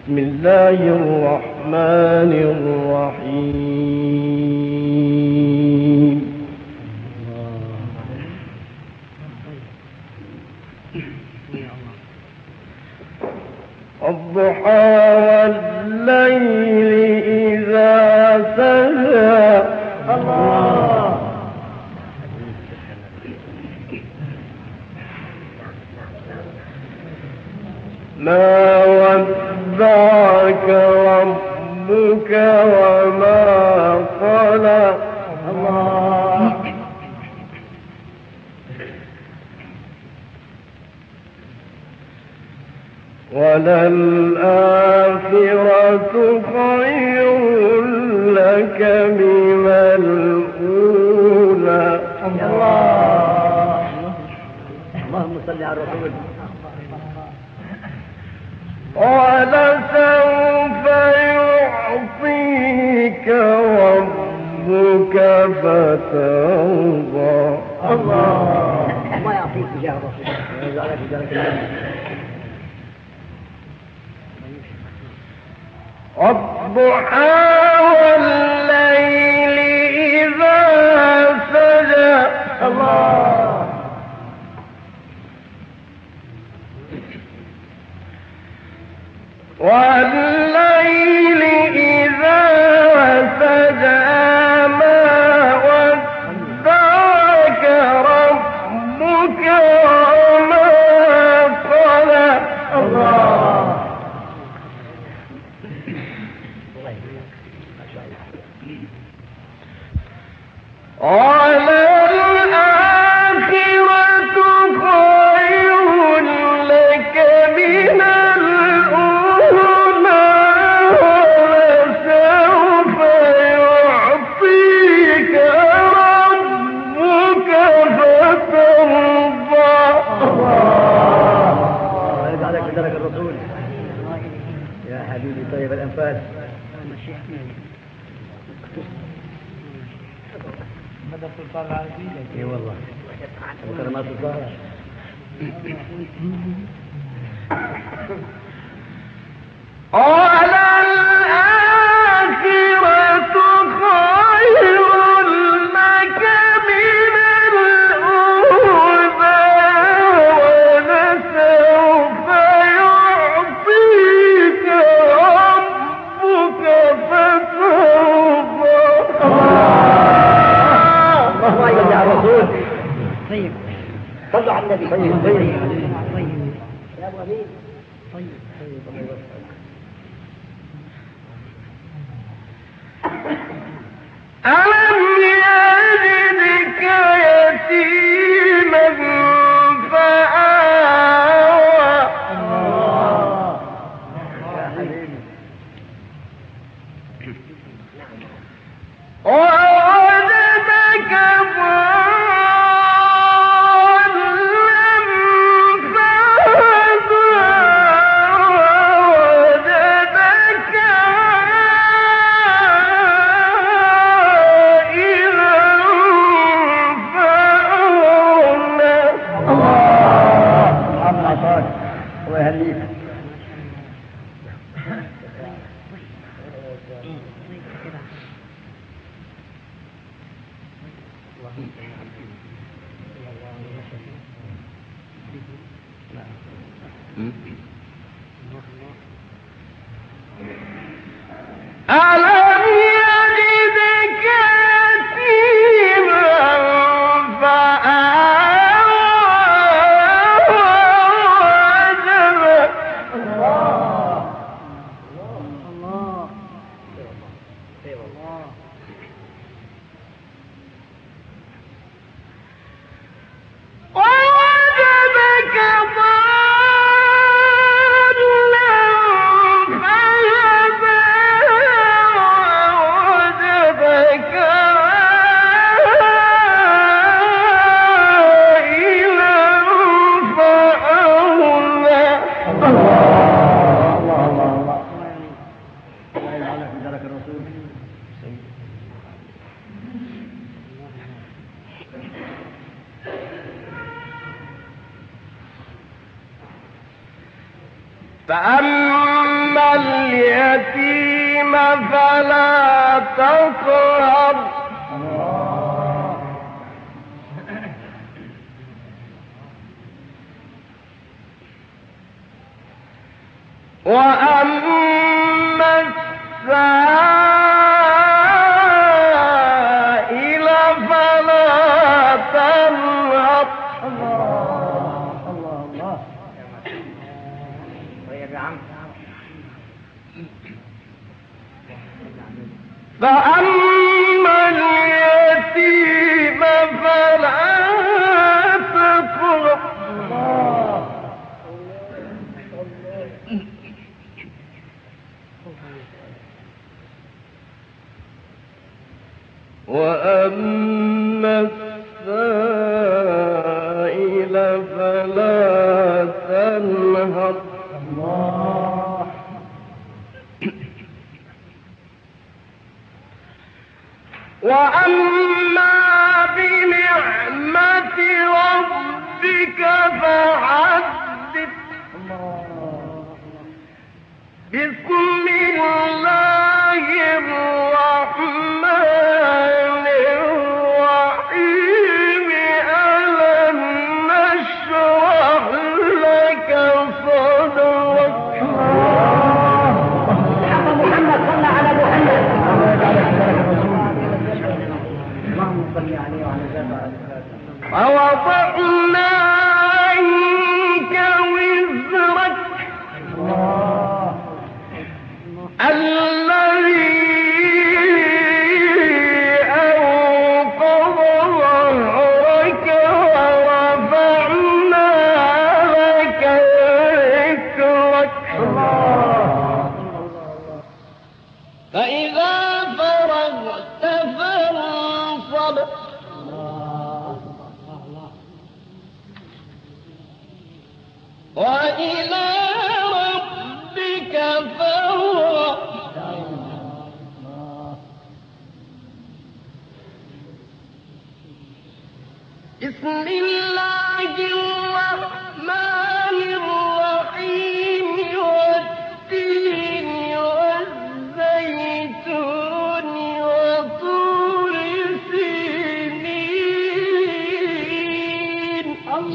بسم الله الرحمن الرحيم. الضحى والليل إذا سجى. الله ما ودعك ربك وما قلى. الله وللآخرة خير لك من الأولى. الله اللهم صل على الرسول. ولسوف يعطيك ربك فترضى. الله ما يعطيك تجاه الرسول. الضحى والليل إذا سجى. الله والليل إذا سجى ما ودعك ربك وما قلى. الله وللآخرة خير لك من الأولى ولسوف يعطيك ربك فترضى. الله يجعلك بدرك الرسول يا حبيبي طيب الأنفاس. بدأ سلطان العربي. اي والله وكلمات الظاهر. وللآخرة خير لك من الأولى ولسوف يعطيك ربك فترضى. الله يا الرسول. طيب صلوا على النبي. طيب يا ابو امين. طيب ألم يجدك يتيما فآوى. الله يا حبيبي. ووجدك ضالا فهدى وأما اليتيم فلا تقهر وأما السائل فلا تنهر فأما اليتيم فلا تقهر وأما السائل فلا تنهر وأما بنعمة ربك فحدث بسم الله الرحمن الرحيم ألم نشرح لك صدرك محمد صلى على محمد اللهم صل عليه وعلى آله ووضعنا عنك وزرك الذي أنقض ظهرك ورفعنا لك ذكرك فإذا فرغت فانصب وإلى ربك فارغب بسم الله الرحمن الرحيم والتين والزيتون وطور سينين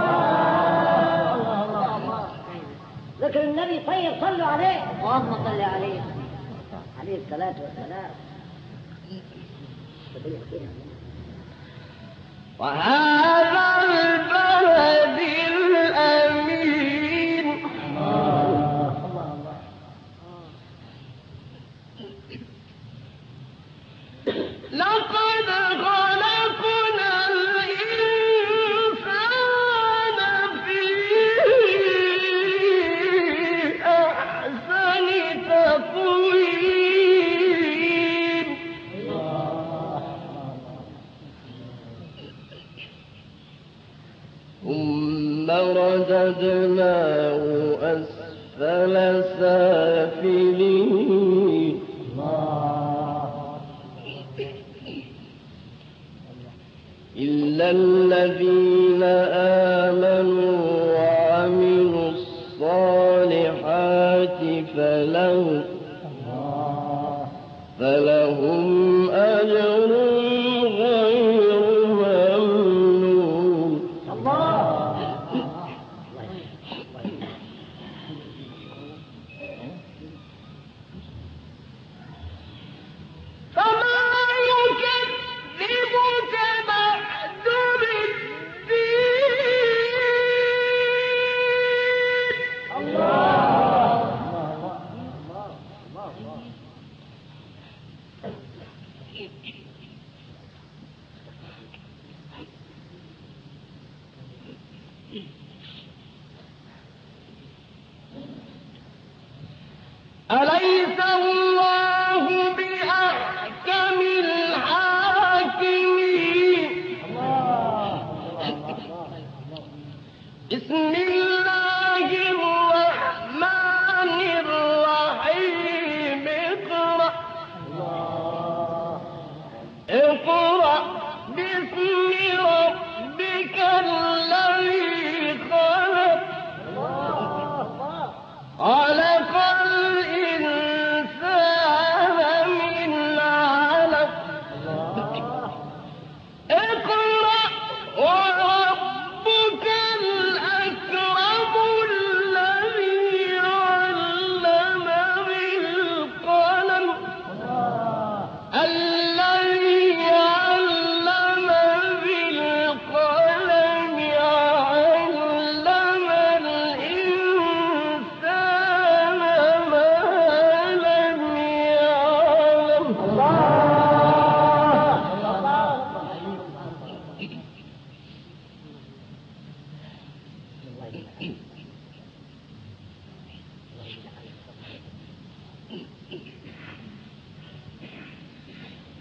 ذكر النبي طيب صلوا عليه اللهم صل عليه عليه الصلاة والسلام وهذا البلد الأمين لقد خلقنا الإنسان في أحسن تقويم ثم رددناه أسفل سافلين إلا الذين آمنوا وعملوا الصالحات فلهم أجر غير ممنون فما يكذبك بعد بالدين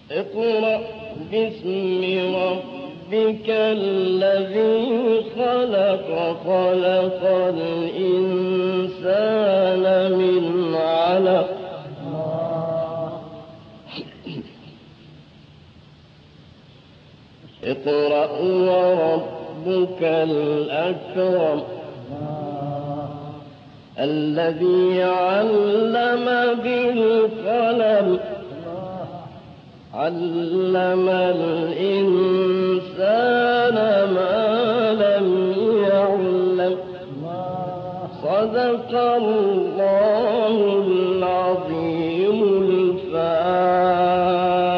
اقرأ باسم ربك الذي خلق خلق الإنسان من علق اقرأ وربك الأكرم الذي علم بالقلم علم الإنسان ما لم يعلم صدق الله العظيم الفاتح.